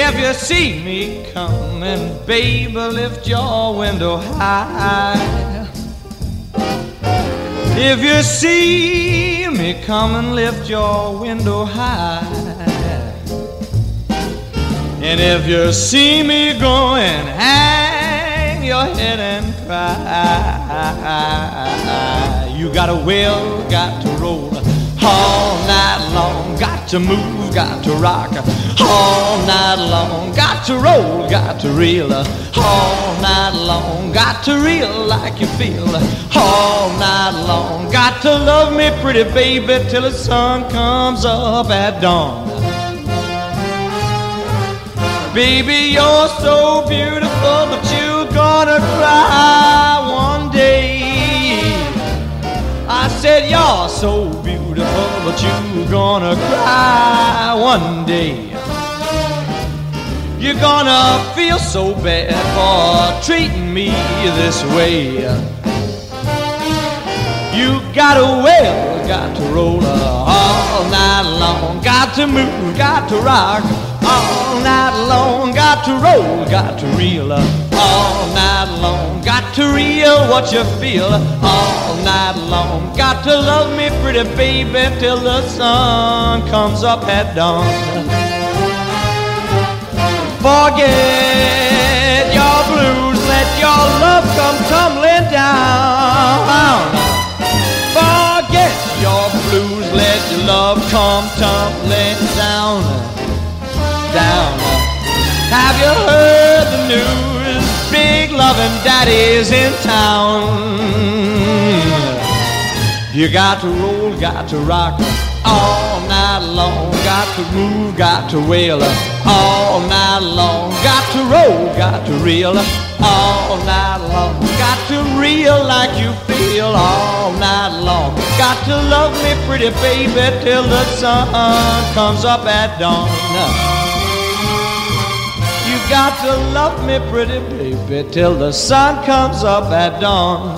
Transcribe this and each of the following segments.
If you see me coming, baby, lift your window high. If you see me coming, lift your window high. And if you see me going, hang your head and cry. You got to will, got to roll all night long. Got to move, got to rock all night long. Got to roll, got to reel all night long. Got to reel like you feel all night long. Got to love me pretty baby till the sun comes up at dawn. Baby, you're so beautiful, but you're gonna cry one day. I said you're so beautiful, but you're gonna cry one day. You're gonna feel so bad for treating me this way. You gotta wail, got to roll all night long. Got to move, got to rock all night long. Got to roll, got to reel all night long. Got to reel what you feel all night long. Got to love me pretty baby till the sun comes up at dawn. Forget your blues, let your love come tumbling down. Forget your blues, let your love come tumbling down. Down. Have you heard the news? Big loving daddy's in town. You got to roll, got to rock all night long. Got to move, got to wail all night long. Got to roll, got to reel all night long. Got to reel like you feel all night long. Got to love me pretty baby till the sun comes up at dawn. You got to love me pretty baby till the sun comes up at dawn.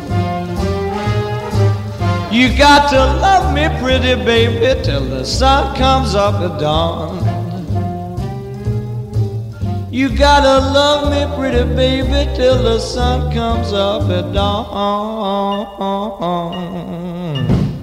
You got to love me pretty baby till the sun comes up at dawn. You gotta love me pretty baby till the sun comes up at dawn.